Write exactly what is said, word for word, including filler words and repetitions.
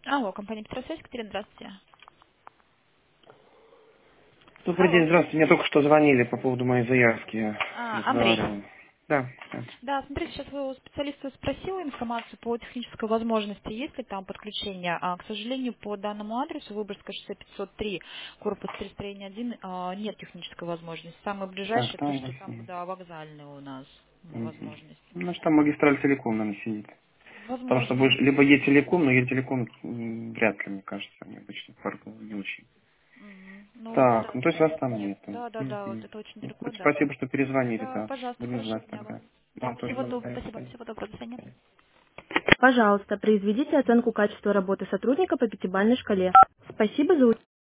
Алло, компания Петросвязь, Катерина, здравствуйте. Добрый Алло. день, здравствуйте. Мне только что звонили по поводу моей заявки. Я А, Андрей. разговаривал. Да, да. Да, смотрите, сейчас вы у специалиста спросила информацию по технической возможности, есть ли там подключение. А, к сожалению, по данному адресу Выборгское шоссе пятьсот три, корпус три, строение один, а, нет технической возможности. Самое Так, ближайшее, то, там у что вас там, нет. да, вокзальная у нас Мгм. возможность. Ну, что там магистраль телеком, наверное, сидит. Потому что Возможно. больше, либо Е-телеком, но Е-телеком м, вряд ли, мне кажется, они обычно парковые не очень. Мгм. Ну вот Так, это ну то есть вас там нет. нету. Да, да, да, вот Мгм. это очень Ну, далеко, да. спасибо, что перезвонили, Да, да. пожалуйста, Будем хорошего знать дня вам. тогда. Да, Вам тоже всего доброго, благодарю. спасибо, всего доброго, до свидания. Пожалуйста, произведите оценку качества работы сотрудника по пятибалльной шкале. Спасибо за